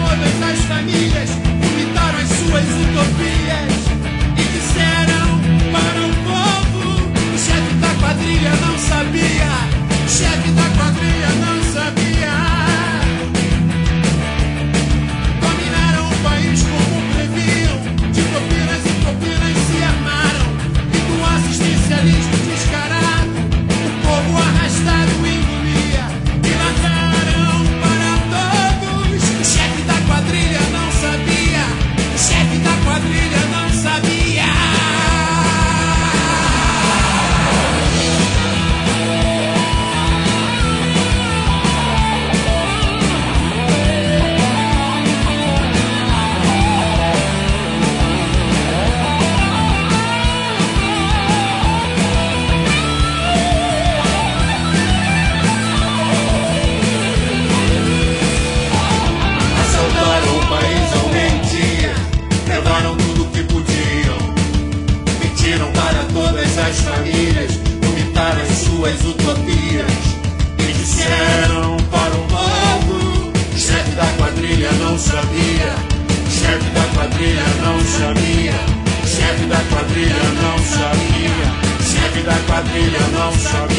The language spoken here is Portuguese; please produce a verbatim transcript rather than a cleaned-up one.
todas as famílias, vomitaram as suas utopias e disseram para o povo: o chefe da quadrilha não sabia, o chefe da quadrilha não sabia. Dominaram o país como previam, de propinas e propinas se armaram, e com assistencialismo descarado, o povo arrastado engolia e lacraram para todos. O chefe da quadrilha não sabia, o chefe da quadrilha não sabia. Assaltaram o país ao meio-dia, levaram tudo que podiam, mentiram para todas as famílias, vomitaram as suas utopias e disseram para o povo: o chefe da quadrilha não sabia, o chefe da quadrilha não sabia, o chefe da quadrilha não sabia, o chefe da quadrilha não sabia.